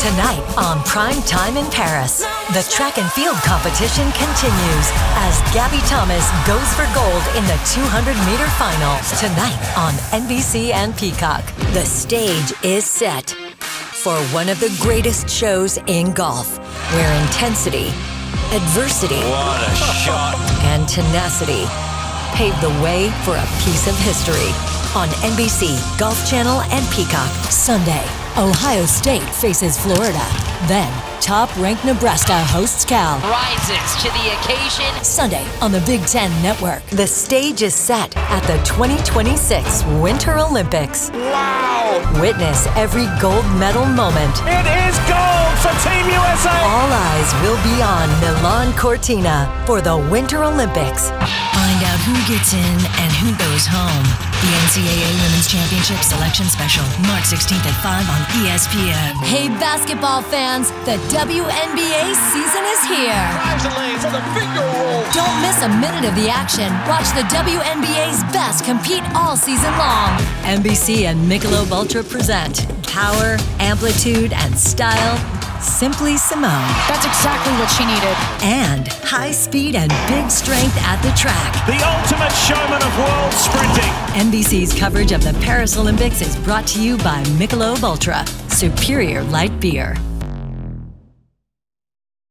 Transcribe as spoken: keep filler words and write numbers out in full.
Tonight on Prime Time in Paris, the track and field competition continues as Gabby Thomas goes for gold in the two hundred meter final. Tonight on N B C and Peacock, the stage is set for one of the greatest shows in golf, where intensity, adversity, what a shot, and tenacity pave the way for a piece of history. On N B C, Golf Channel, and Peacock. Sunday, Ohio State faces Florida. Then, top-ranked Nebraska hosts Cal. Rises to the occasion. Sunday on the Big Ten Network. The stage is set at the twenty twenty-six Winter Olympics. wow, Witness every gold medal moment. it is gold for Team U S A! All eyes will be on Milan Cortina for the Winter Olympics. Find out who gets in and who goes home. The N C double A Women's Championship Selection Special, March sixteenth at five on E S P N. Hey, basketball fans, the W N B A season is here. Drives the lane for the finger roll. Don't miss a minute of the action. Watch the W N B A's best compete all season long. N B C and Michelob Ultra present power, amplitude, and style. Simply Simone. That's exactly what she needed. And high speed and big strength at the track. The ultimate showman of world sprinting. N B C's coverage of the Paris Olympics is brought to you by Michelob Ultra, superior light beer.